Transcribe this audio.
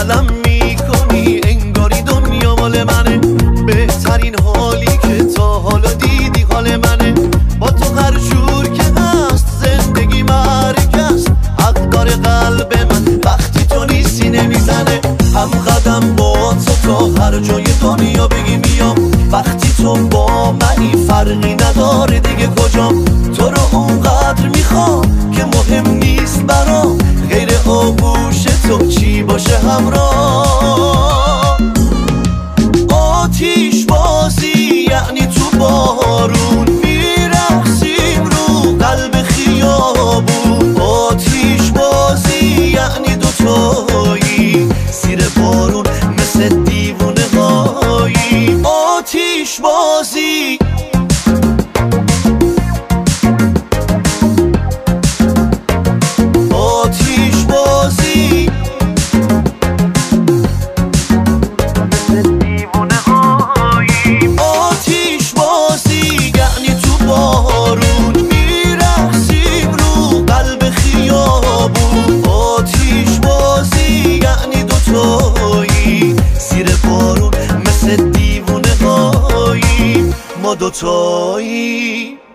بغلم میکنی انگاری دنیا مال منه، بهترین حالی که تا حالا دیدی حال منه. با تو هر جور که هست زندگی مرگ است، حق داره قلب من وقتی تو نیستی نمیزنه. هم قدم با تو تا هر جای دنیا بگی میام، وقتی تو با منی فرقی نداره دیگه کجام. تو رو اونقدر میخوام که مهم نیست برام غیر آغوش تو چی باشه همراه. آتیش بازی یعنی تو بارون میرقصیم رو قلب خیابون. آتیش بازی یعنی دوتایی زیر بارون مثل دیوونه هایی. آتیش بازی آتیش بازی مثل دیوونه هایی. آتیش بازی یعنی تو بارون میرقصیم رو قلب خیابون. آتیش بازی یعنی دوتایی زیر بارون مثل دیوونه هایی. ما دوتایی